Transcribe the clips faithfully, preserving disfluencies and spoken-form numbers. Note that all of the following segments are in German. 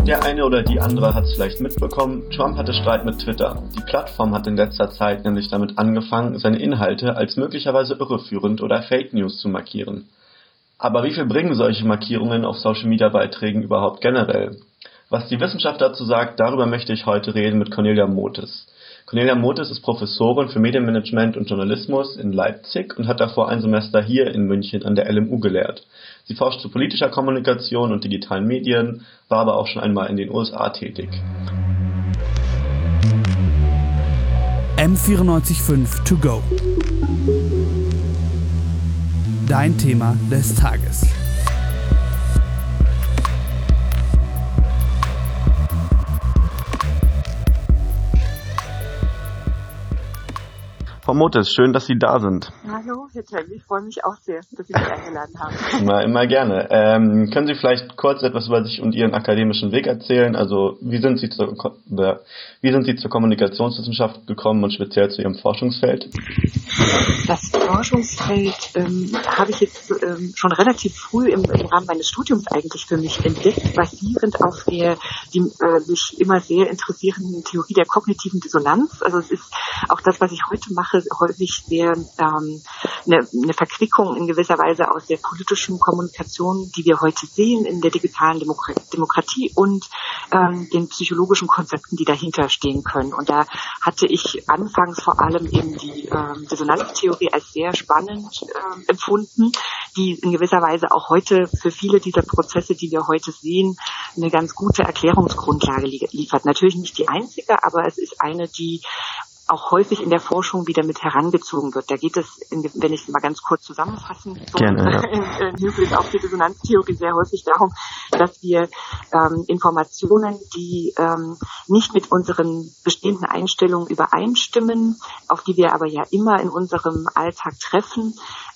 Der eine oder die andere hat es vielleicht mitbekommen, Trump hatte Streit mit Twitter. Die Plattform hat in letzter Zeit nämlich damit angefangen, seine Inhalte als möglicherweise irreführend oder Fake News zu markieren. Aber wie viel bringen solche Markierungen auf Social-Media-Beiträgen überhaupt generell? Was die Wissenschaft dazu sagt, darüber möchte ich heute reden mit Cornelia Motes. Cornelia Motes ist Professorin für Medienmanagement und Journalismus in Leipzig und hat davor ein Semester hier in München an der L M U gelehrt. Sie forscht zu politischer Kommunikation und digitalen Medien, war aber auch schon einmal in den U S A tätig. M vierundneunzig Komma fünf to go. Dein Thema des Tages. Frau Motes, schön, dass Sie da sind. Hallo, Herr Tell, ich freue mich auch sehr, dass Sie mich eingeladen haben. Immer, immer gerne. Ähm, können Sie vielleicht kurz etwas über sich und Ihren akademischen Weg erzählen? Also wie sind Sie zur, wie sind Sie zur Kommunikationswissenschaft gekommen und speziell zu Ihrem Forschungsfeld? Das Forschungsfeld ähm, habe ich jetzt ähm, schon relativ früh im, im Rahmen meines Studiums eigentlich für mich entdeckt, basierend auf der die, äh, mich immer sehr interessierenden Theorie der kognitiven Dissonanz. Also es ist auch das, was ich heute mache, häufig sehr ähm, eine, eine Verquickung in gewisser Weise aus der politischen Kommunikation, die wir heute sehen in der digitalen Demokra- Demokratie und ähm, den psychologischen Konzepten, die dahinter stehen können. Und da hatte ich anfangs vor allem eben die ähm, Dissonanztheorie als sehr spannend ähm, empfunden, die in gewisser Weise auch heute für viele dieser Prozesse, die wir heute sehen, eine ganz gute Erklärungsgrundlage li- liefert. Natürlich nicht die einzige, aber es ist eine, die auch häufig in der Forschung wieder mit herangezogen wird. Da geht es, in, wenn ich es mal ganz kurz zusammenfassen soll, Gerne, ja. im Hinblick auf die Dissonanztheorie sehr häufig darum, dass wir ähm, Informationen, die ähm, nicht mit unseren bestehenden Einstellungen übereinstimmen, auf die wir aber ja immer in unserem Alltag treffen,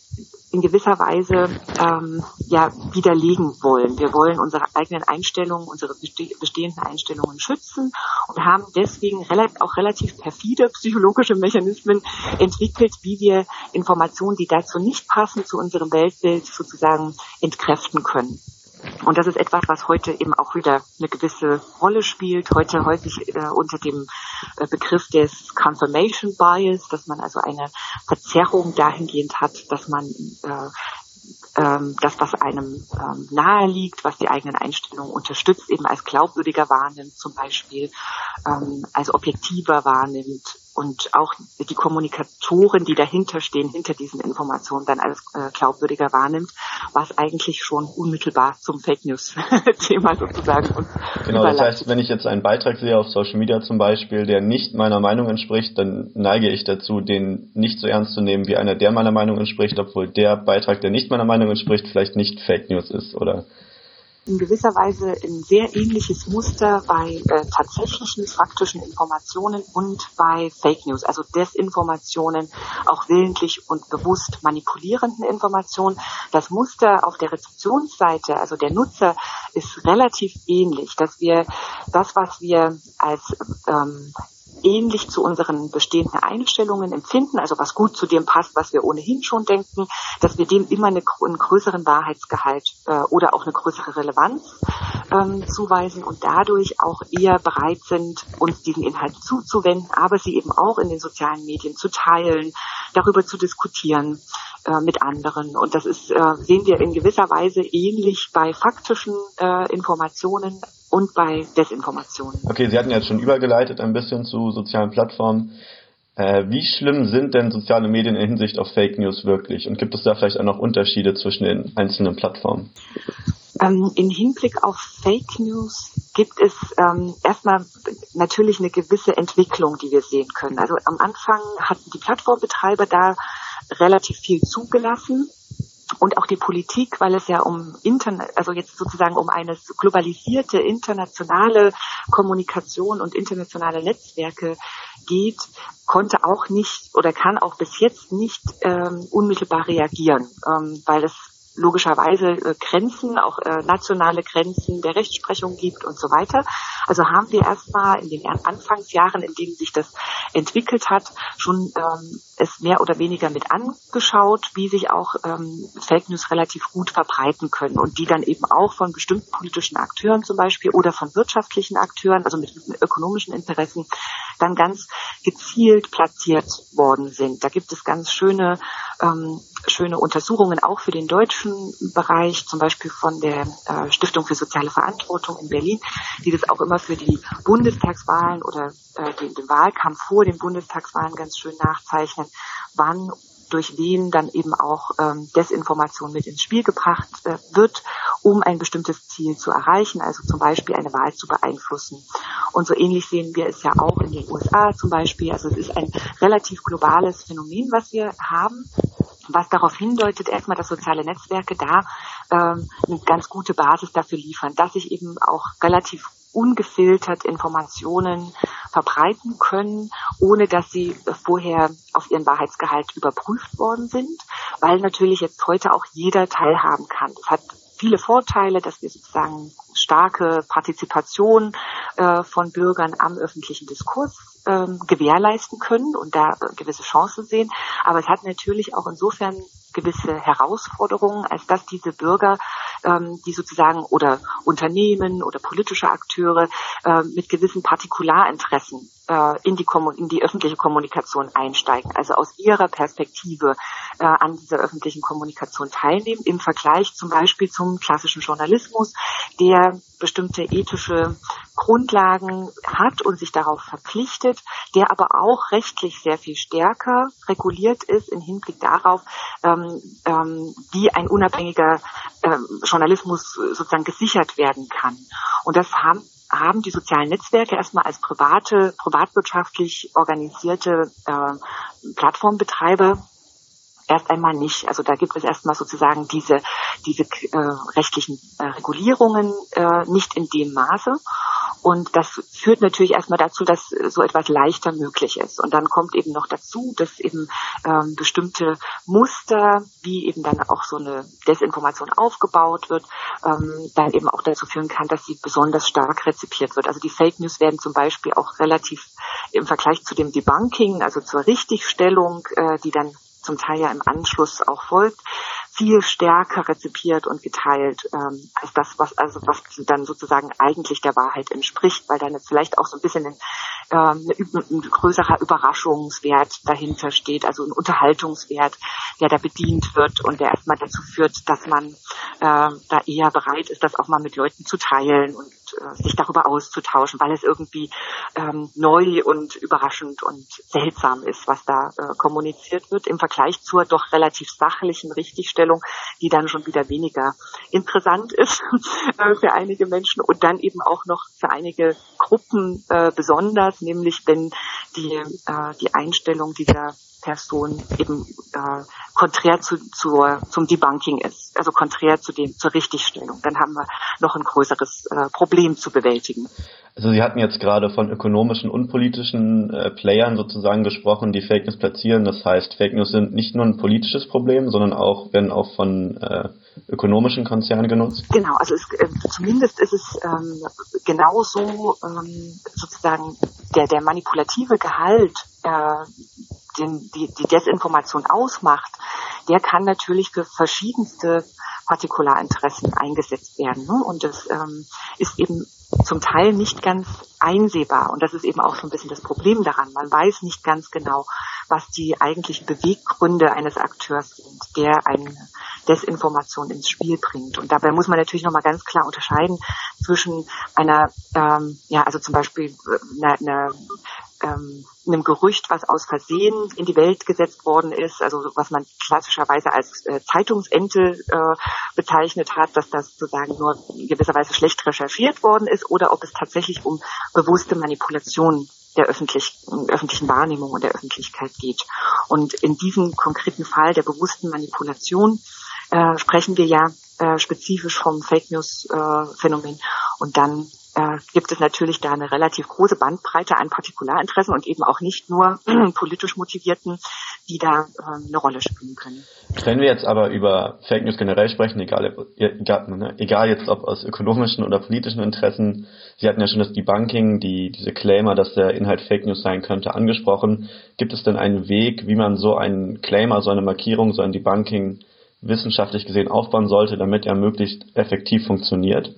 in gewisser Weise ähm, ja widerlegen wollen. Wir wollen unsere eigenen Einstellungen, unsere beste- bestehenden Einstellungen schützen und haben deswegen relativ, auch relativ perfide psychologische Mechanismen entwickelt, wie wir Informationen, die dazu nicht passen, zu unserem Weltbild sozusagen entkräften können. Und das ist etwas, was heute eben auch wieder eine gewisse Rolle spielt. Heute häufig äh, unter dem äh, Begriff des Confirmation Bias, dass man also eine Verzerrung dahingehend hat, dass man äh, ähm, das, was einem ähm, nahe liegt, was die eigenen Einstellungen unterstützt, eben als glaubwürdiger wahrnimmt, zum Beispiel ähm, als objektiver wahrnimmt und auch die Kommunikatoren, die dahinter stehen, hinter diesen Informationen dann als äh, glaubwürdiger wahrnimmt, was eigentlich schon unmittelbar zum Fake News Thema sozusagen uns Genau, das heißt, wenn ich jetzt einen Beitrag sehe auf Social Media zum Beispiel, der nicht meiner Meinung entspricht, dann neige ich dazu, den nicht so ernst zu nehmen wie einer, der meiner Meinung entspricht, obwohl der Beitrag, der nicht meiner Meinung entspricht, vielleicht nicht Fake News ist, oder? In gewisser Weise ein sehr ähnliches Muster bei äh, tatsächlichen, faktischen Informationen und bei Fake News, also Desinformationen, auch willentlich und bewusst manipulierenden Informationen. Das Muster auf der Rezeptionsseite, also der Nutzer, ist relativ ähnlich, dass wir das, was wir als ähm, ähnlich zu unseren bestehenden Einstellungen empfinden, also was gut zu dem passt, was wir ohnehin schon denken, dass wir dem immer eine, einen größeren Wahrheitsgehalt äh, oder auch eine größere Relevanz ähm, zuweisen und dadurch auch eher bereit sind, uns diesen Inhalten zuzuwenden, aber sie eben auch in den sozialen Medien zu teilen, darüber zu diskutieren äh, mit anderen. Und das ist, äh, sehen wir in gewisser Weise ähnlich bei faktischen äh, Informationen und bei Desinformationen. Okay, Sie hatten jetzt schon übergeleitet ein bisschen zu sozialen Plattformen. Äh, wie schlimm sind denn soziale Medien in Hinsicht auf Fake News wirklich? Und gibt es da vielleicht auch noch Unterschiede zwischen den einzelnen Plattformen? Ähm, in Hinblick auf Fake News gibt es ähm, erstmal natürlich eine gewisse Entwicklung, die wir sehen können. Also am Anfang hatten die Plattformbetreiber da relativ viel zugelassen. Und auch die Politik, weil es ja um Internet, also jetzt sozusagen um eine globalisierte internationale Kommunikation und internationale Netzwerke geht, konnte auch nicht oder kann auch bis jetzt nicht ähm, unmittelbar reagieren, ähm, weil es logischerweise äh, Grenzen, auch äh, nationale Grenzen der Rechtsprechung gibt und so weiter. Also haben wir erstmal in den Anfangsjahren, in denen sich das entwickelt hat, schon ähm, es mehr oder weniger mit angeschaut, wie sich auch ähm, Fake News relativ gut verbreiten können und die dann eben auch von bestimmten politischen Akteuren zum Beispiel oder von wirtschaftlichen Akteuren, also mit ökonomischen Interessen, dann ganz gezielt platziert worden sind. Da gibt es ganz schöne ähm, schöne Untersuchungen auch für den deutschen Bereich, zum Beispiel von der äh, Stiftung für soziale Verantwortung in Berlin, die das auch immer für die Bundestagswahlen oder äh, den, den Wahlkampf vor den Bundestagswahlen ganz schön nachzeichnen, wann durch wen dann eben auch ähm, Desinformation mit ins Spiel gebracht äh, wird, um ein bestimmtes Ziel zu erreichen, also zum Beispiel eine Wahl zu beeinflussen. Und so ähnlich sehen wir es ja auch in den U S A zum Beispiel. Also es ist ein relativ globales Phänomen, was wir haben, was darauf hindeutet, erstmal, dass soziale Netzwerke da ähm, eine ganz gute Basis dafür liefern, dass sich eben auch relativ ungefiltert Informationen verbreiten können, ohne dass sie vorher auf ihren Wahrheitsgehalt überprüft worden sind, weil natürlich jetzt heute auch jeder teilhaben kann. Das hat viele Vorteile, dass wir sozusagen starke Partizipation äh, von Bürgern am öffentlichen Diskurs ähm, gewährleisten können und da äh, gewisse Chancen sehen. Aber es hat natürlich auch insofern gewisse Herausforderungen, als dass diese Bürger, ähm, die sozusagen oder Unternehmen oder politische Akteure äh, mit gewissen Partikularinteressen äh, in die Kommun- in die öffentliche Kommunikation einsteigen, also aus ihrer Perspektive äh, an dieser öffentlichen Kommunikation teilnehmen, im Vergleich zum Beispiel zum klassischen Journalismus, der bestimmte ethische Grundlagen hat und sich darauf verpflichtet, der aber auch rechtlich sehr viel stärker reguliert ist im Hinblick darauf, ähm, ähm, wie ein unabhängiger ähm, Journalismus sozusagen gesichert werden kann. Und das haben haben die sozialen Netzwerke erstmal als private, privatwirtschaftlich organisierte äh, Plattformbetreiber erst einmal nicht. Also da gibt es erstmal sozusagen diese diese äh, rechtlichen äh, Regulierungen äh, nicht in dem Maße. Und das führt natürlich erstmal dazu, dass so etwas leichter möglich ist. Und dann kommt eben noch dazu, dass eben ähm, bestimmte Muster, wie eben dann auch so eine Desinformation aufgebaut wird, ähm, dann eben auch dazu führen kann, dass sie besonders stark rezipiert wird. Also die Fake News werden zum Beispiel auch relativ im Vergleich zu dem Debunking, also zur Richtigstellung, äh, die dann zum Teil ja im Anschluss auch folgt, viel stärker rezipiert und geteilt ähm, als das, was also was dann sozusagen eigentlich der Wahrheit entspricht, weil dann jetzt vielleicht auch so ein bisschen ein, ähm, ein, ein größerer Überraschungswert dahinter steht, also ein Unterhaltungswert, der da bedient wird und der erstmal dazu führt, dass man äh, da eher bereit ist, das auch mal mit Leuten zu teilen und äh, sich darüber auszutauschen, weil es irgendwie ähm, neu und überraschend und seltsam ist, was da äh, kommuniziert wird, im Vergleich zur doch relativ sachlichen Richtigstellung, die dann schon wieder weniger interessant ist äh, für einige Menschen und dann eben auch noch für einige Gruppen äh, besonders, nämlich wenn die äh, die Einstellung dieser Person eben äh, konträr zu, zur, zum Debunking ist, also konträr zu dem zur Richtigstellung. Dann haben wir noch ein größeres äh, Problem zu bewältigen. Also Sie hatten jetzt gerade von ökonomischen und politischen äh, Playern sozusagen gesprochen, die Fake News platzieren. Das heißt, Fake News sind nicht nur ein politisches Problem, sondern auch werden auch von äh, ökonomischen Konzernen genutzt? Genau, also es, äh, zumindest ist es ähm, genauso ähm, sozusagen der, der manipulative Gehalt, äh, den die, die Desinformation ausmacht, der kann natürlich für verschiedenste Partikularinteressen eingesetzt werden. Ne? Und das ähm, ist eben zum Teil nicht ganz einsehbar. Und das ist eben auch so ein bisschen das Problem daran. Man weiß nicht ganz genau, was die eigentlichen Beweggründe eines Akteurs sind, der eine Desinformation ins Spiel bringt. Und dabei muss man natürlich nochmal ganz klar unterscheiden zwischen einer, ähm, ja, also zum Beispiel einer, einer ähm, einem Gerücht, was aus Versehen in die Welt gesetzt worden ist, also was man klassischerweise als äh, Zeitungsente äh, bezeichnet hat, dass das sozusagen nur in gewisser Weise schlecht recherchiert worden ist, oder ob es tatsächlich um bewusste Manipulation der öffentlichen, öffentlichen Wahrnehmung und der Öffentlichkeit geht. Und in diesem konkreten Fall der bewussten Manipulation äh, sprechen wir ja äh, spezifisch vom Fake News äh, Phänomen, und dann äh, gibt es natürlich da eine relativ große Bandbreite an Partikularinteressen und eben auch nicht nur politisch motivierten die da ähm, eine Rolle spielen können. Wenn wir jetzt aber über Fake News generell sprechen, egal, egal, ne, egal jetzt ob aus ökonomischen oder politischen Interessen, Sie hatten ja schon das Debunking, die, diese Claimer, dass der Inhalt Fake News sein könnte, angesprochen. Gibt es denn einen Weg, wie man so einen Claimer, so eine Markierung, so ein Debunking wissenschaftlich gesehen aufbauen sollte, damit er möglichst effektiv funktioniert?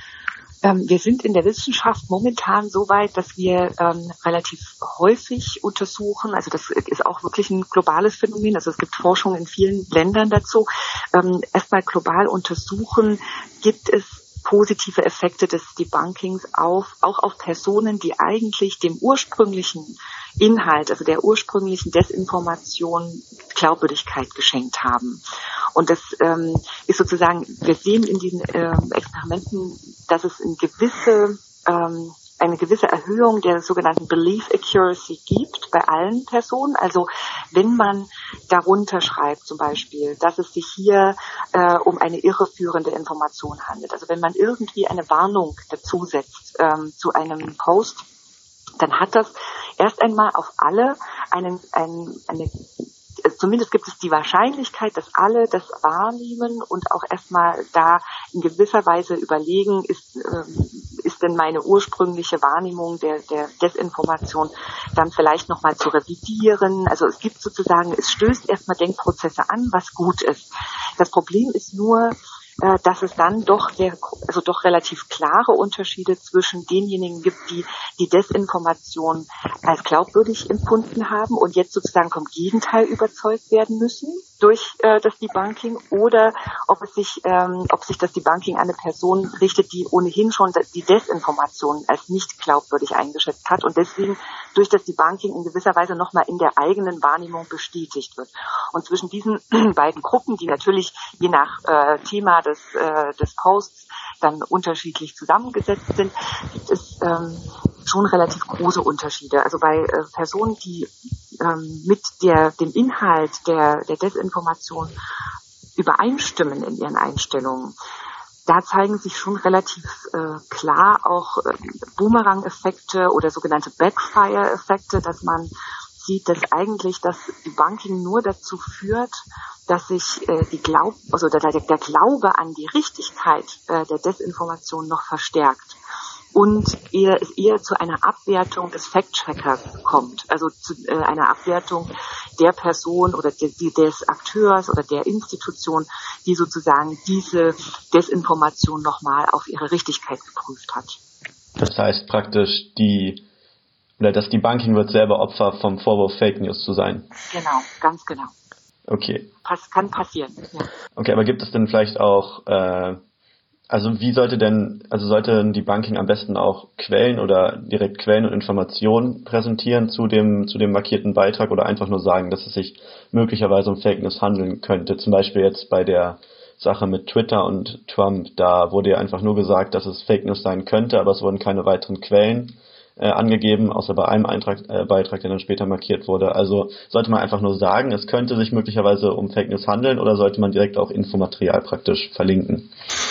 Ähm, wir sind in der Wissenschaft momentan so weit, dass wir ähm, relativ häufig untersuchen, also das ist auch wirklich ein globales Phänomen, also es gibt Forschung in vielen Ländern dazu, ähm, erstmal global untersuchen, gibt es positive Effekte des Debunkings auf, auch auf Personen, die eigentlich dem ursprünglichen Inhalt, also der ursprünglichen Desinformation Glaubwürdigkeit geschenkt haben. Und das ähm, ist sozusagen, wir sehen in diesen ähm, Experimenten, dass es eine gewisse, ähm, eine gewisse Erhöhung der sogenannten Belief Accuracy gibt bei allen Personen. Also wenn man darunter schreibt zum Beispiel, dass es sich hier äh, um eine irreführende Information handelt. Also wenn man irgendwie eine Warnung dazu setzt ähm, zu einem Post, dann hat das erst einmal auf alle einen, einen, eine, zumindest gibt es die Wahrscheinlichkeit, dass alle das wahrnehmen und auch erstmal da in gewisser Weise überlegen, ist, ähm, ist denn meine ursprüngliche Wahrnehmung der, der Desinformation dann vielleicht nochmal zu revidieren. Also es gibt sozusagen, es stößt erstmal Denkprozesse an, was gut ist. Das Problem ist nur, dass es dann doch sehr, also doch relativ klare Unterschiede zwischen denjenigen gibt, die die Desinformation als glaubwürdig empfunden haben und jetzt sozusagen vom Gegenteil überzeugt werden müssen durch äh, das Debunking, oder ob es sich, ähm, ob sich das Debunking an eine Person richtet, die ohnehin schon die Desinformation als nicht glaubwürdig eingeschätzt hat und deswegen durch das Debunking in gewisser Weise nochmal in der eigenen Wahrnehmung bestätigt wird. Und zwischen diesen beiden Gruppen, die natürlich je nach äh, Thema des, äh, des Posts dann unterschiedlich zusammengesetzt sind, gibt es ähm, schon relativ große Unterschiede. Also bei äh, Personen, die ähm, mit der, dem Inhalt der, der Desinformation übereinstimmen in ihren Einstellungen, da zeigen sich schon relativ äh, klar auch äh, Boomerang-Effekte oder sogenannte Backfire-Effekte, dass man sieht, dass eigentlich das Debunking nur dazu führt, dass sich äh, die Glaub, also der, der, der Glaube an die Richtigkeit äh, der Desinformation noch verstärkt und eher, es eher zu einer Abwertung des Fact-Checkers kommt, also zu äh, einer Abwertung der Person oder de, de, des Akteurs oder der Institution, die sozusagen diese Desinformation nochmal auf ihre Richtigkeit geprüft hat. Das heißt praktisch, die oder das Debunking wird selber Opfer vom Vorwurf Fake News zu sein. Genau, ganz genau. Okay. Pass, kann passieren. Ja. Okay, aber gibt es denn vielleicht auch, äh, also wie sollte denn, also sollte ein Debunking am besten auch Quellen oder direkt Quellen und Informationen präsentieren zu dem zu dem markierten Beitrag oder einfach nur sagen, dass es sich möglicherweise um Fake News handeln könnte? Zum Beispiel jetzt bei der Sache mit Twitter und Trump, da wurde ja einfach nur gesagt, dass es Fake News sein könnte, aber es wurden keine weiteren Quellen Äh, angegeben, außer bei einem Eintrag, äh, Beitrag, der dann später markiert wurde. Also sollte man einfach nur sagen, es könnte sich möglicherweise um Fake News handeln, oder sollte man direkt auch Infomaterial praktisch verlinken?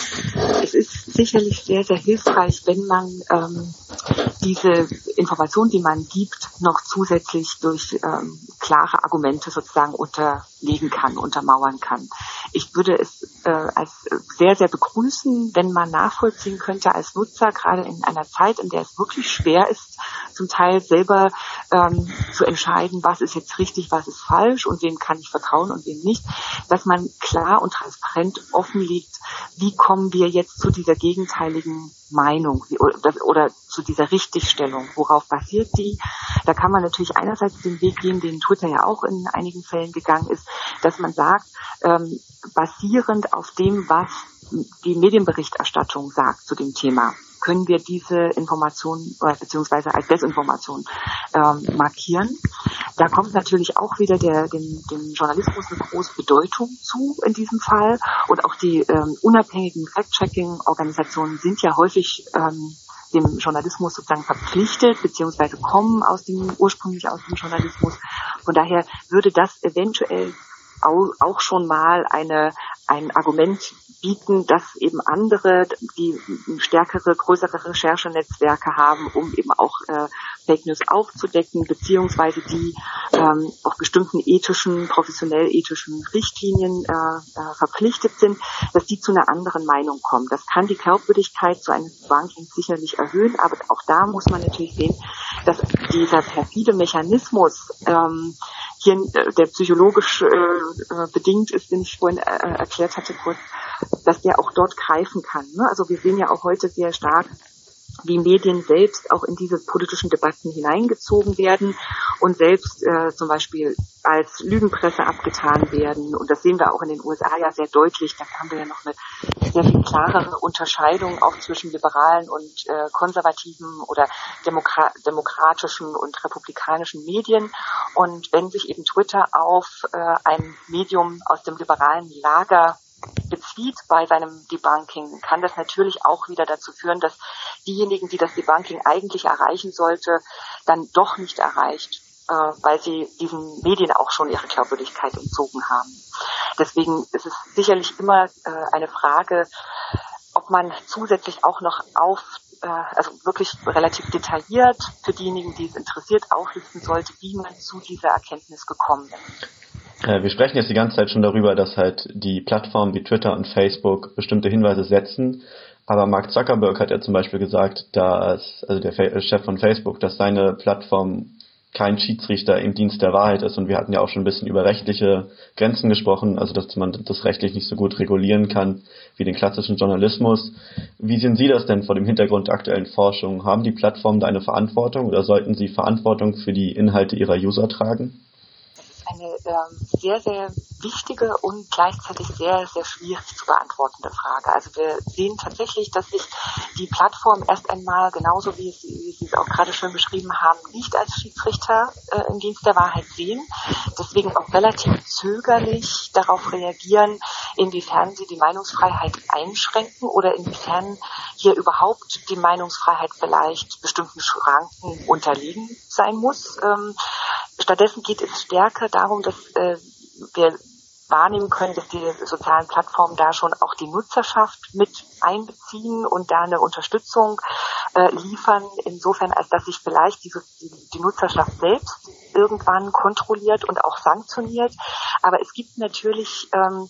Es ist sicherlich sehr, sehr hilfreich, wenn man ähm, diese Information, die man gibt, noch zusätzlich durch ähm, klare Argumente sozusagen unterlegen kann, untermauern kann. Ich würde es äh, als sehr, sehr begrüßen, wenn man nachvollziehen könnte als Nutzer, gerade in einer Zeit, in der es wirklich schwer ist, zum Teil selber ähm, zu entscheiden, was ist jetzt richtig, was ist falsch und wem kann ich vertrauen und wem nicht, dass man klar und transparent offenlegt, wie kommen wir jetzt zu dieser gegenteiligen Meinung oder, oder zu dieser Richtigstellung, worauf basiert die? Da kann man natürlich einerseits den Weg gehen, den Twitter ja auch in einigen Fällen gegangen ist, dass man sagt, ähm, basierend auf dem, was die Medienberichterstattung sagt zu dem Thema, können wir diese Information äh, beziehungsweise als Desinformation ähm, markieren. Da kommt natürlich auch wieder der, dem, dem Journalismus eine große Bedeutung zu in diesem Fall. Und auch die ähm, unabhängigen Fact-Checking-Organisationen sind ja häufig ähm, dem Journalismus sozusagen verpflichtet, beziehungsweise kommen aus dem, ursprünglich aus dem Journalismus. Von daher würde das eventuell auch, auch schon mal eine ein Argument bieten, dass eben andere, die stärkere, größere Recherchenetzwerke haben, um eben auch äh, Fake News aufzudecken, beziehungsweise die ähm, auch bestimmten ethischen, professionell ethischen Richtlinien äh, äh, verpflichtet sind, dass die zu einer anderen Meinung kommen. Das kann die Glaubwürdigkeit so eines Debunkings sicherlich erhöhen, aber auch da muss man natürlich sehen, dass dieser perfide Mechanismus ähm, hier, der psychologisch äh, bedingt ist, den ich vorhin äh, erklärt hatte kurz, dass der auch dort greifen kann. Ne? Also wir sehen ja auch heute sehr stark, wie Medien selbst auch in diese politischen Debatten hineingezogen werden und selbst äh, zum Beispiel als Lügenpresse abgetan werden. Und das sehen wir auch in den U S A ja sehr deutlich. Da haben wir ja noch eine sehr viel klarere Unterscheidung auch zwischen liberalen und äh, konservativen oder demokra- demokratischen und republikanischen Medien. Und wenn sich eben Twitter auf äh, ein Medium aus dem liberalen Lager bezieht bei seinem Debunking, kann das natürlich auch wieder dazu führen, dass diejenigen, die das Debunking eigentlich erreichen sollte, dann doch nicht erreicht, äh, weil sie diesen Medien auch schon ihre Glaubwürdigkeit entzogen haben. Deswegen ist es sicherlich immer äh, eine Frage, ob man zusätzlich auch noch auf, äh, also wirklich relativ detailliert für diejenigen, die es interessiert, auflisten sollte, wie man zu dieser Erkenntnis gekommen ist. Wir sprechen jetzt die ganze Zeit schon darüber, dass halt die Plattformen wie Twitter und Facebook bestimmte Hinweise setzen. Aber Mark Zuckerberg hat ja zum Beispiel gesagt, dass, also der Chef von Facebook, dass seine Plattform kein Schiedsrichter im Dienst der Wahrheit ist. Und wir hatten ja auch schon ein bisschen über rechtliche Grenzen gesprochen, also dass man das rechtlich nicht so gut regulieren kann wie den klassischen Journalismus. Wie sehen Sie das denn vor dem Hintergrund der aktuellen Forschung? Haben die Plattformen da eine Verantwortung oder sollten sie Verantwortung für die Inhalte ihrer User tragen? Eine ähm, sehr, sehr wichtige und gleichzeitig sehr, sehr schwierig zu beantwortende Frage. Also wir sehen tatsächlich, dass sich die Plattform erst einmal, genauso wie Sie, wie Sie es auch gerade schon beschrieben haben, nicht als Schiedsrichter äh, im Dienst der Wahrheit sehen. Deswegen auch relativ zögerlich darauf reagieren, inwiefern sie die Meinungsfreiheit einschränken oder inwiefern hier überhaupt die Meinungsfreiheit vielleicht bestimmten Schranken unterlegen sein muss. Ähm, Stattdessen geht es stärker darum, dass äh, wir wahrnehmen können, dass die sozialen Plattformen da schon auch die Nutzerschaft mit einbeziehen und da eine Unterstützung äh, liefern, insofern als dass sich vielleicht die, die, die Nutzerschaft selbst irgendwann kontrolliert und auch sanktioniert. Aber es gibt natürlich ähm,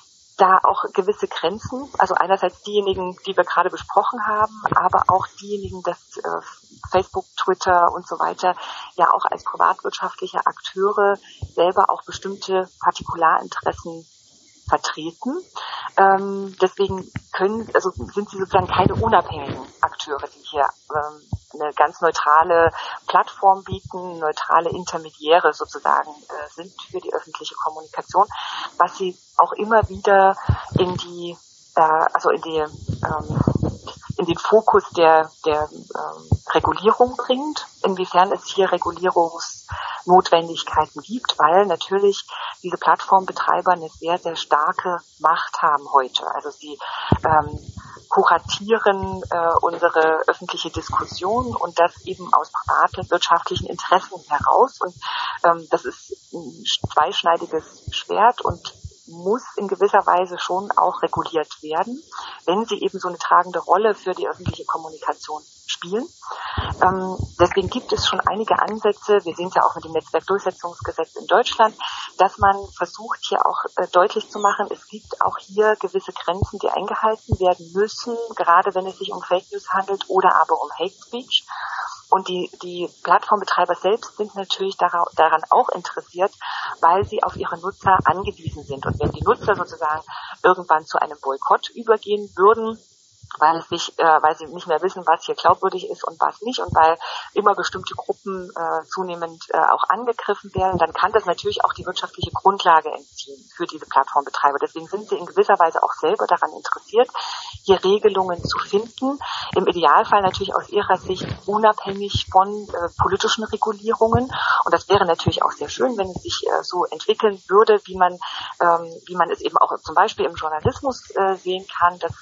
da auch gewisse Grenzen, also einerseits diejenigen, die wir gerade besprochen haben, aber auch diejenigen, dass äh, Facebook, Twitter und so weiter ja auch als privatwirtschaftliche Akteure selber auch bestimmte Partikularinteressen vertreten. Ähm, deswegen können, also sind sie sozusagen keine unabhängigen Akteure, die hier ähm, eine ganz neutrale Plattform bieten, neutrale Intermediäre sozusagen äh, sind für die öffentliche Kommunikation, was sie auch immer wieder in die, äh, also in die, ähm, in den Fokus der, der ähm, Regulierung bringt, inwiefern es hier Regulierungsnotwendigkeiten gibt, weil natürlich diese Plattformbetreiber eine sehr, sehr starke Macht haben heute. Also sie ähm, kuratieren äh, unsere öffentliche Diskussion und das eben aus privaten wirtschaftlichen Interessen heraus. Und ähm, das ist ein zweischneidiges Schwert und muss in gewisser Weise schon auch reguliert werden, wenn sie eben so eine tragende Rolle für die öffentliche Kommunikation spielen. Ähm, deswegen gibt es schon einige Ansätze, wir sehen es ja auch mit dem Netzwerkdurchsetzungsgesetz in Deutschland, dass man versucht, hier auch äh, deutlich zu machen, es gibt auch hier gewisse Grenzen, die eingehalten werden müssen, gerade wenn es sich um Fake News handelt oder aber um Hate Speech. Und die, die Plattformbetreiber selbst sind natürlich daran, daran auch interessiert, weil sie auf ihre Nutzer angewiesen sind. Und wenn die Nutzer sozusagen irgendwann zu einem Boykott übergehen würden, weil es sich, äh, weil sie nicht mehr wissen, was hier glaubwürdig ist und was nicht, und weil immer bestimmte Gruppen äh, zunehmend äh, auch angegriffen werden, dann kann das natürlich auch die wirtschaftliche Grundlage entziehen für diese Plattformbetreiber. Deswegen sind sie in gewisser Weise auch selber daran interessiert, hier Regelungen zu finden, im Idealfall natürlich aus ihrer Sicht unabhängig von äh, politischen Regulierungen. Und das wäre natürlich auch sehr schön, wenn es sich äh, so entwickeln würde, wie man, ähm, wie man es eben auch zum Beispiel im Journalismus äh, sehen kann, dass äh, zu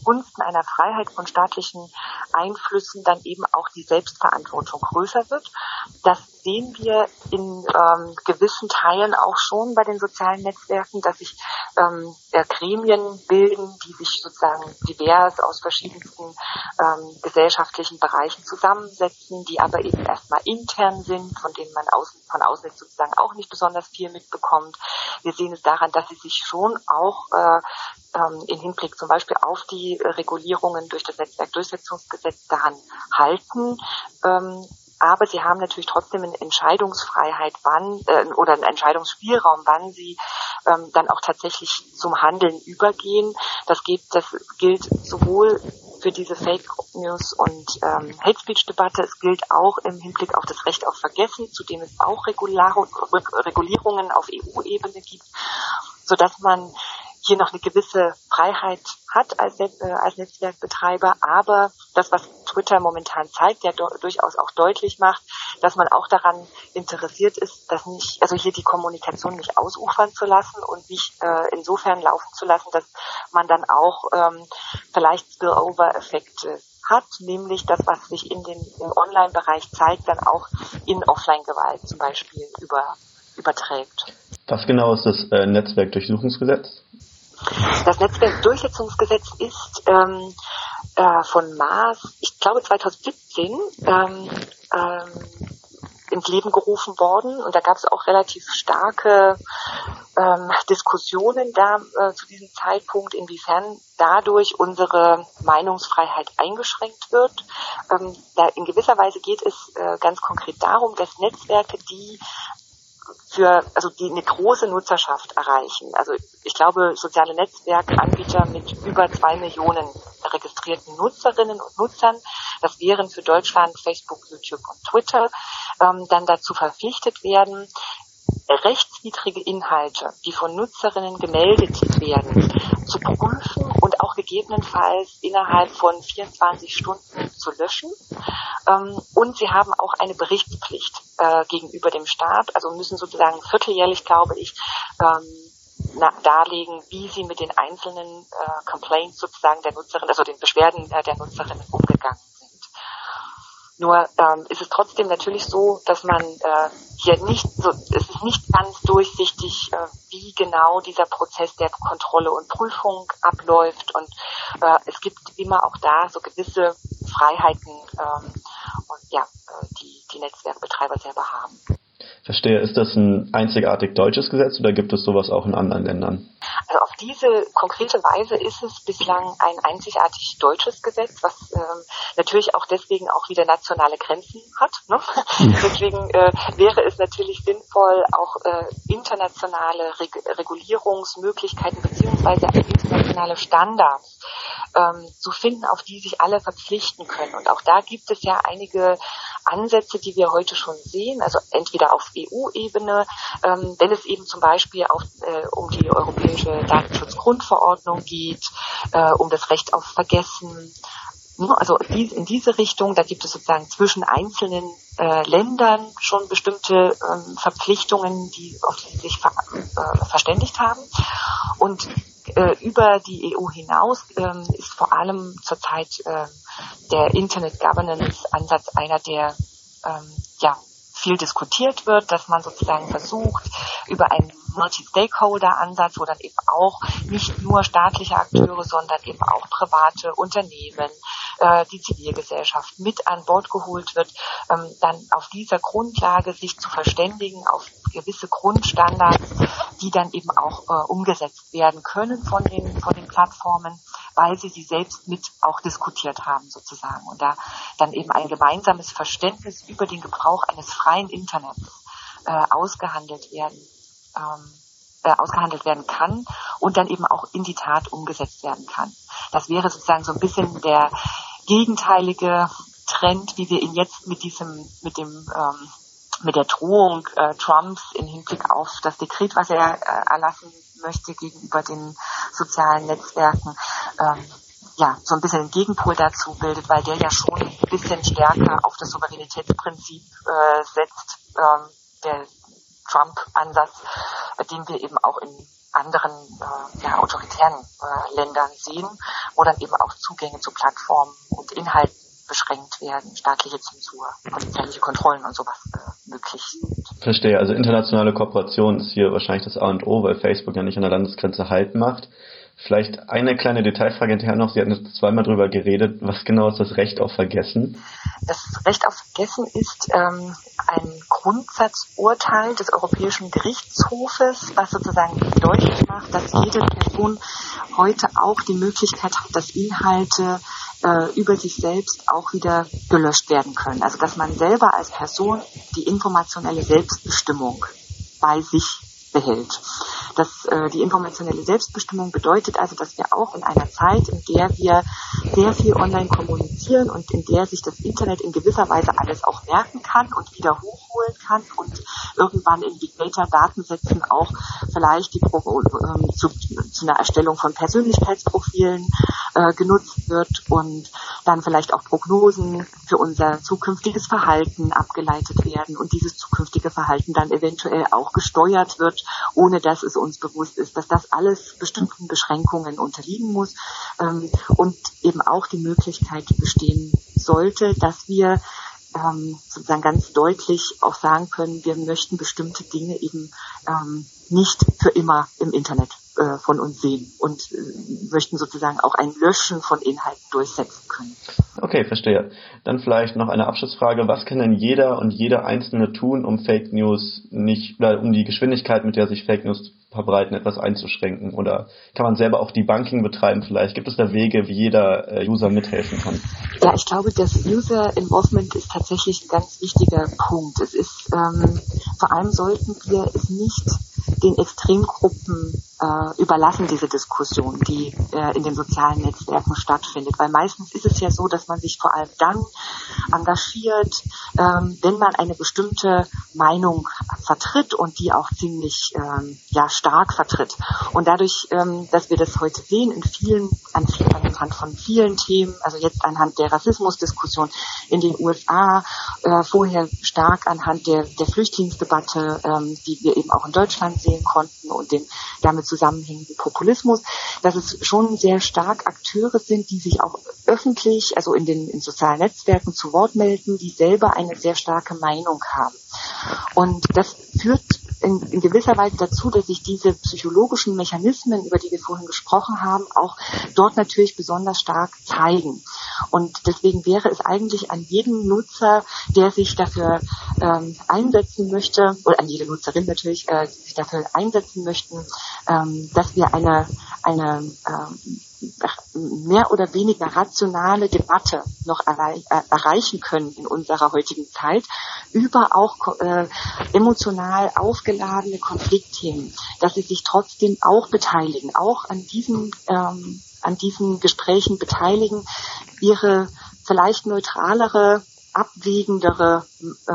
zugunsten einer Freiheit von staatlichen Einflüssen dann eben auch die Selbstverantwortung größer wird. Das sehen wir in ähm, gewissen Teilen auch schon bei den sozialen Netzwerken, dass sich ähm, äh, Gremien bilden, die sich sozusagen divers aus verschiedensten ähm, gesellschaftlichen Bereichen zusammensetzen, die aber eben erstmal intern sind, von denen man außen, von außen jetzt sozusagen auch nicht besonders viel mitbekommt. Wir sehen es daran, dass sie sich schon auch äh, ähm, im Hinblick zum Beispiel auf die äh, Regulierungen durch das Netzwerkdurchsetzungsgesetz daran halten. Ähm, Aber sie haben natürlich trotzdem eine Entscheidungsfreiheit, wann äh, oder einen Entscheidungsspielraum, wann sie ähm, dann auch tatsächlich zum Handeln übergehen. Das geht, das gilt sowohl für diese Fake News und ähm, Hate Speech Debatte. Es gilt auch im Hinblick auf das Recht auf Vergessen, zu dem es auch Regular- Regulierungen auf E U-Ebene gibt, sodass man hier noch eine gewisse Freiheit hat als, äh, als Netzwerkbetreiber, aber das, was Twitter momentan zeigt, ja do- durchaus auch deutlich macht, dass man auch daran interessiert ist, dass nicht, also hier die Kommunikation nicht ausufern zu lassen und nicht äh, insofern laufen zu lassen, dass man dann auch ähm, vielleicht Spillover-Effekte hat, nämlich das, was sich in den im Online-Bereich zeigt, dann auch in Offline-Gewalt zum Beispiel über, überträgt. Was genau ist das äh, Netzwerkdurchsuchungsgesetz? Das Netzwerkdurchsetzungsgesetz ist ähm, äh, von Maas, ich glaube zwanzig siebzehn, ähm, ähm, ins Leben gerufen worden. Und da gab es auch relativ starke ähm, Diskussionen da äh, zu diesem Zeitpunkt, inwiefern dadurch unsere Meinungsfreiheit eingeschränkt wird. Ähm, da in gewisser Weise geht es äh, ganz konkret darum, dass Netzwerke, die für, also die eine große Nutzerschaft erreichen. Also ich glaube, soziale Netzwerkanbieter mit über zwei Millionen registrierten Nutzerinnen und Nutzern, das wären für Deutschland Facebook, YouTube und Twitter, ähm, dann dazu verpflichtet werden, rechtswidrige Inhalte, die von Nutzerinnen gemeldet werden, zu prüfen und auch gegebenenfalls innerhalb von vierundzwanzig Stunden zu löschen. Ähm, und sie haben auch eine Berichtspflicht äh, gegenüber dem Staat, also müssen sozusagen vierteljährlich, glaube ich, ähm, na, darlegen, wie sie mit den einzelnen äh, Complaints sozusagen der Nutzerin, also den Beschwerden äh, der Nutzerinnen umgegangen sind. Nur ähm, ist es trotzdem natürlich so, dass man äh, hier nicht so, es ist nicht ganz durchsichtig, äh, wie genau dieser Prozess der Kontrolle und Prüfung abläuft, und äh, es gibt immer auch da so gewisse Freiheiten, ähm, und ja, äh, die die Netzwerkbetreiber selber haben. Verstehe, ist das ein einzigartig deutsches Gesetz oder gibt es sowas auch in anderen Ländern? Also auf diese konkrete Weise ist es bislang ein einzigartig deutsches Gesetz, was ähm, natürlich auch deswegen auch wieder nationale Grenzen hat. Ne? Ja. Deswegen äh, wäre es natürlich sinnvoll, auch äh, internationale Reg- Regulierungsmöglichkeiten beziehungsweise internationale Standards ähm, zu finden, auf die sich alle verpflichten können. Und auch da gibt es ja einige Ansätze, die wir heute schon sehen, also entweder auf E U-Ebene, ähm, wenn es eben zum Beispiel auf, äh, um die europäische Datenschutzgrundverordnung geht, äh, um das Recht auf Vergessen. Also in diese Richtung, da gibt es sozusagen zwischen einzelnen äh, Ländern schon bestimmte ähm, Verpflichtungen, die auf die sie sich ver, äh, verständigt haben. Und äh, über die E U hinaus ähm, ist vor allem zurzeit äh, der Internet Governance Ansatz einer, der ähm, ja viel diskutiert wird, dass man sozusagen versucht, über einen Multi-Stakeholder-Ansatz, wo dann eben auch nicht nur staatliche Akteure, sondern eben auch private Unternehmen, äh, die Zivilgesellschaft mit an Bord geholt wird, ähm, dann auf dieser Grundlage sich zu verständigen auf gewisse Grundstandards, die dann eben auch äh, umgesetzt werden können von den von den Plattformen, weil sie sie selbst mit auch diskutiert haben sozusagen, und da dann eben ein gemeinsames Verständnis über den Gebrauch eines freien Internets äh, ausgehandelt werden ähm, äh, ausgehandelt werden kann und dann eben auch in die Tat umgesetzt werden kann. Das wäre sozusagen so ein bisschen der gegenteilige Trend, wie wir ihn jetzt mit diesem mit dem ähm, mit der Drohung äh, Trumps im Hinblick auf das Dekret, was er äh, erlassen möchte gegenüber den sozialen Netzwerken, ähm, ja, so ein bisschen den Gegenpol dazu bildet, weil der ja schon ein bisschen stärker auf das Souveränitätsprinzip äh, setzt, ähm, der Trump-Ansatz, den wir eben auch in anderen äh, ja, autoritären äh, Ländern sehen, wo dann eben auch Zugänge zu Plattformen und Inhalten beschränkt werden, staatliche Zensur, polizeiliche Kontrollen und sowas äh, möglich sind. Verstehe, also internationale Kooperation ist hier wahrscheinlich das A und O, weil Facebook ja nicht an der Landesgrenze Halt macht. Vielleicht eine kleine Detailfrage hinterher noch. Sie hatten jetzt zweimal drüber geredet. Was genau ist das Recht auf Vergessen? Das Recht auf Vergessen ist ähm, ein Grundsatzurteil des Europäischen Gerichtshofes, was sozusagen deutlich macht, dass jede Person heute auch die Möglichkeit hat, dass Inhalte äh, über sich selbst auch wieder gelöscht werden können. Also dass man selber als Person die informationelle Selbstbestimmung bei sich behält. Das, äh, die informationelle Selbstbestimmung bedeutet also, dass wir auch in einer Zeit, in der wir sehr viel online kommunizieren und in der sich das Internet in gewisser Weise alles auch merken kann und wieder hochholen kann und irgendwann in Big Data Datensätzen auch vielleicht die Pro- ähm, zu, zu einer Erstellung von Persönlichkeitsprofilen äh, genutzt wird und dann vielleicht auch Prognosen für unser zukünftiges Verhalten abgeleitet werden und dieses zukünftige Verhalten dann eventuell auch gesteuert wird, ohne dass es uns bewusst ist, dass das alles bestimmten Beschränkungen unterliegen muss ähm, und eben auch die Möglichkeit bestehen sollte, dass wir ähm, sozusagen ganz deutlich auch sagen können, wir möchten bestimmte Dinge eben ähm, nicht für immer im Internet äh, von uns sehen und äh, möchten sozusagen auch ein Löschen von Inhalten durchsetzen können. Okay, verstehe. Dann vielleicht noch eine Abschlussfrage. Was kann denn jeder und jede Einzelne tun, um Fake News nicht, oder um die Geschwindigkeit, mit der sich Fake News verbreiten, etwas einzuschränken? Oder kann man selber auch Debunking betreiben vielleicht? Gibt es da Wege, wie jeder äh, User mithelfen kann? Ja, ich glaube, das User Involvement ist tatsächlich ein ganz wichtiger Punkt. Es ist, ähm, vor allem sollten wir es nicht den Extremgruppen äh, überlassen, diese Diskussion, die äh, in den sozialen Netzwerken stattfindet. Weil meistens ist es ja so, dass man sich vor allem dann engagiert, ähm, wenn man eine bestimmte Meinung vertritt und die auch ziemlich ähm, ja stark vertritt. Und dadurch, ähm, dass wir das heute sehen, in vielen, an, anhand von vielen Themen, also jetzt anhand der Rassismusdiskussion in den U S A, äh, vorher stark anhand der, der Flüchtlingsdebatte, ähm, die wir eben auch in Deutschland sehen konnten und den damit zusammenhängenden Populismus, dass es schon sehr stark Akteure sind, die sich auch öffentlich, also in den in sozialen Netzwerken zu Wort melden, die selber eine sehr starke Meinung haben. Und das führt in, in gewisser Weise dazu, dass sich diese psychologischen Mechanismen, über die wir vorhin gesprochen haben, auch dort natürlich besonders stark zeigen. Und deswegen wäre es eigentlich an jeden Nutzer, der sich dafür ähm, einsetzen möchte, oder an jede Nutzerin natürlich, äh, die sich dafür einsetzen möchten, ähm, dass wir eine, eine ähm, mehr oder weniger rationale Debatte noch erreich, äh, erreichen können in unserer heutigen Zeit über auch äh, emotional aufgeladene Konfliktthemen, dass sie sich trotzdem auch beteiligen, auch an diesen ähm, an diesen Gesprächen beteiligen, ihre vielleicht neutralere, abwägendere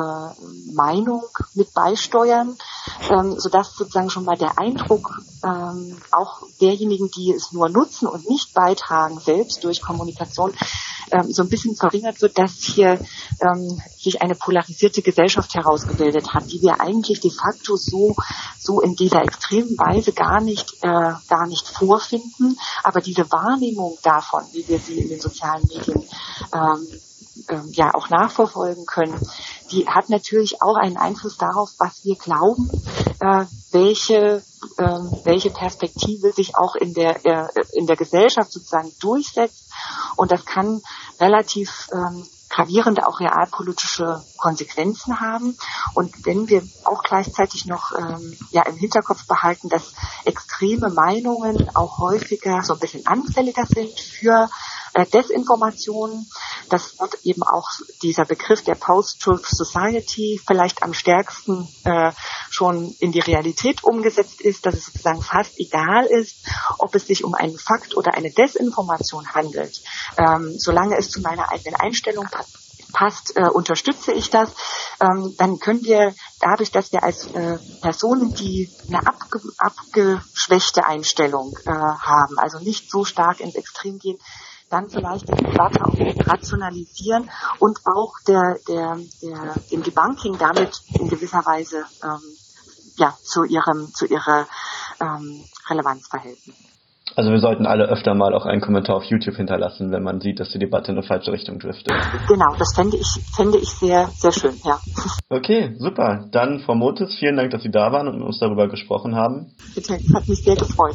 äh, Meinung mit beisteuern, ähm, sodass sozusagen schon mal der Eindruck ähm, auch derjenigen, die es nur nutzen und nicht beitragen, selbst durch Kommunikation, ähm, so ein bisschen verringert wird, dass hier ähm, sich eine polarisierte Gesellschaft herausgebildet hat, die wir eigentlich de facto so so in dieser extremen Weise gar nicht äh, gar nicht vorfinden, aber diese Wahrnehmung davon, wie wir sie in den sozialen Medien ähm, ähm, ja auch nachverfolgen können, die hat natürlich auch einen Einfluss darauf, was wir glauben, äh, welche ähm, welche Perspektive sich auch in der äh, in der Gesellschaft sozusagen durchsetzt, und das kann relativ ähm, gravierende auch realpolitische Konsequenzen haben. Und wenn wir auch gleichzeitig noch ähm, ja im Hinterkopf behalten, dass extreme Meinungen auch häufiger so ein bisschen anfälliger sind für äh, Desinformationen, dass dort eben auch dieser Begriff der Post-Truth Society vielleicht am stärksten äh, schon in die Realität umgesetzt ist, dass es sozusagen fast egal ist, ob es sich um einen Fakt oder eine Desinformation handelt. Ähm, solange es zu meiner eigenen Einstellung passt, passt, äh, unterstütze ich das, ähm, dann können wir dadurch, dass wir als äh, Personen, die eine abge- abgeschwächte Einstellung äh, haben, also nicht so stark ins Extrem gehen, dann vielleicht die Debatte auch rationalisieren und auch der, der, der, dem Debunking damit in gewisser Weise ähm, ja zu ihrem zu ihrer ähm, Relevanz verhelfen. Also wir sollten alle öfter mal auch einen Kommentar auf YouTube hinterlassen, wenn man sieht, dass die Debatte in eine falsche Richtung driftet. Genau, das fände ich, fände ich sehr, sehr schön, ja. Okay, super. Dann, Frau Motes, vielen Dank, dass Sie da waren und mit uns darüber gesprochen haben. Bitte, hat mich sehr gefreut.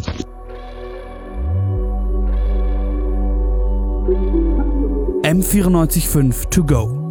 M vierundneunzig Komma fünf to go.